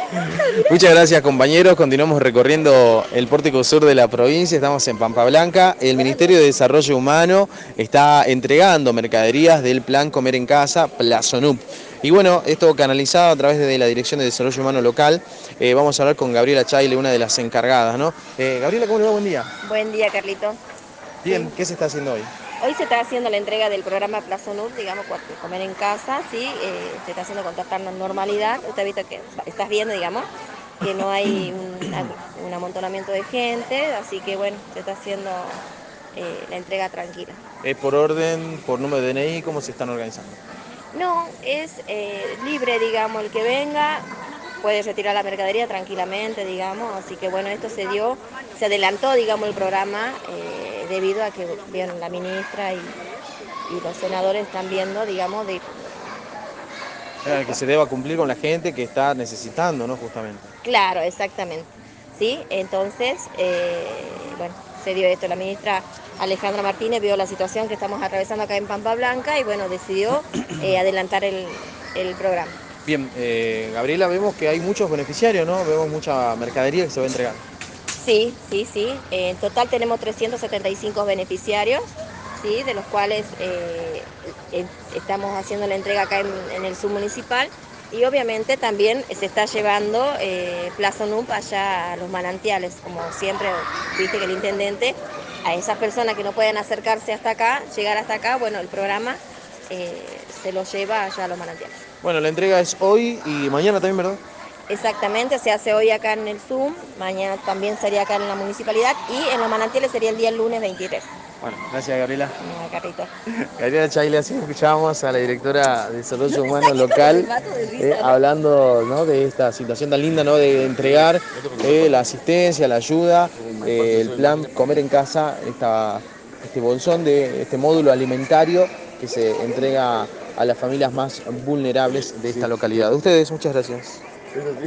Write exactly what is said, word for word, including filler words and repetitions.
Muchas gracias, compañeros. Continuamos recorriendo el pórtico sur de la provincia. Estamos en Pampa Blanca. El Ministerio de Desarrollo Humano está entregando mercaderías del Plan Comer en Casa, Plazonup. Y bueno, esto canalizado a través de la Dirección de Desarrollo Humano local. Eh, vamos a hablar con Gabriela Chaile, una de las encargadas, ¿no? Eh, Gabriela, ¿cómo le va? Buen día. Buen día, Carlito. Bien, Sí. ¿qué se está haciendo hoy? Hoy se está haciendo la entrega del programa Plaza Nur, digamos, cu- comer en casa, sí, eh, se está haciendo con total normalidad. Usted ha visto que estás viendo, digamos, que no hay un, ag- un amontonamiento de gente, así que bueno, se está haciendo eh, la entrega tranquila. ¿Es por orden, por número de D N I? ¿Cómo se están organizando? No, es eh, libre, digamos, el que venga puede retirar la mercadería tranquilamente, digamos, así que bueno, esto se dio, se adelantó, digamos, el programa eh, debido a que vieron la ministra y, y los senadores están viendo, digamos, de Eh, que se deba cumplir con la gente que está necesitando, ¿no? Justamente. claro, exactamente. ¿Sí? Entonces, eh, bueno, se dio esto. La ministra Alejandra Martínez vio la situación que estamos atravesando acá en Pampa Blanca y bueno, decidió eh, adelantar el, el programa. Bien, eh, Gabriela, vemos que hay muchos beneficiarios, ¿no? Vemos mucha mercadería que se va a entregar. Sí, sí, sí. Eh, en total tenemos trescientos setenta y cinco beneficiarios, ¿sí? De los cuales eh, eh, estamos haciendo la entrega acá en, en el submunicipal y obviamente también se está llevando eh, Plaza N U P allá a los manantiales, como siempre, viste que el intendente, a esas personas que no pueden acercarse hasta acá, llegar hasta acá, bueno, el programa eh, se los lleva allá a los manantiales. Bueno, la entrega es hoy y mañana también, ¿verdad? Exactamente, se hace hoy acá en el Zoom, mañana también sería acá en la municipalidad y en los manantiales sería el día lunes veintitrés. Bueno, gracias, Gabriela. No, Carrito. Gabriela Chaile, así escuchábamos a la directora de Desarrollo Humano local eh, hablando, ¿no? De esta situación tan linda, ¿no? De entregar eh, la asistencia, la ayuda, eh, el plan Comer en Casa, esta, este bolsón de este módulo alimentario que se entrega a las familias más vulnerables de esta localidad. Ustedes, muchas gracias.